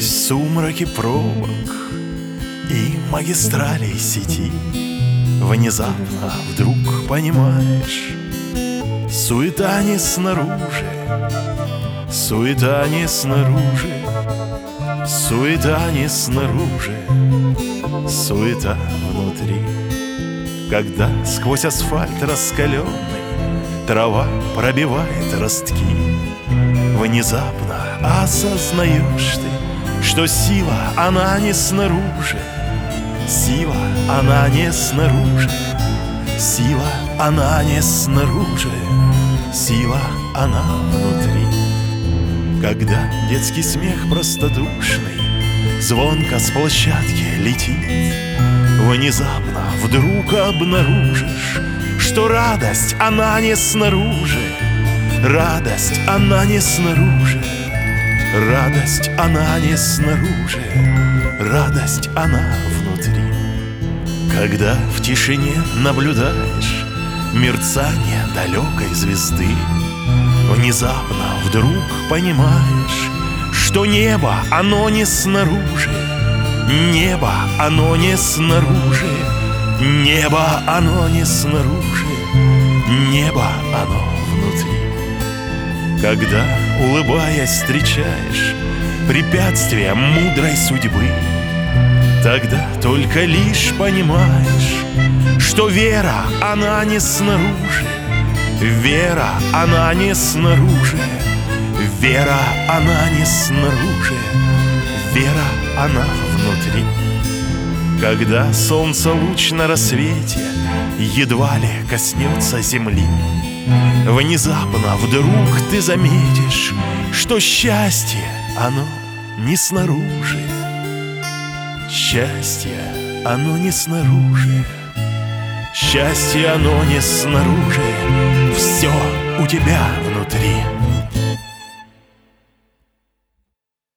Сквозь сумраки пробок и магистралей сети внезапно вдруг понимаешь: суета не снаружи, суета не снаружи, суета не снаружи, суета внутри. Когда сквозь асфальт раскаленный трава пробивает ростки, внезапно осознаешь ты, что сила, она не снаружи, сила, она не снаружи, сила, она не снаружи, сила, она внутри. Когда детский смех простодушный звонко с площадки летит, внезапно вдруг обнаружишь, что радость, она не снаружи, радость, она не снаружи, радость, она не снаружи, радость, она внутри. Когда в тишине наблюдаешь мерцание далекой звезды, внезапно вдруг понимаешь, что небо, оно не снаружи, небо, оно не снаружи, небо, оно не снаружи, небо, оно внутри. Когда, улыбаясь, встречаешь препятствия мудрой судьбы, тогда только лишь понимаешь, что вера, она не снаружи, вера, она не снаружи, вера, она не снаружи, вера, она внутри. Когда солнце луч на рассвете едва ли коснется земли, внезапно вдруг ты заметишь, что счастье, оно не снаружи, счастье, оно не снаружи, счастье, оно не снаружи, все у тебя внутри.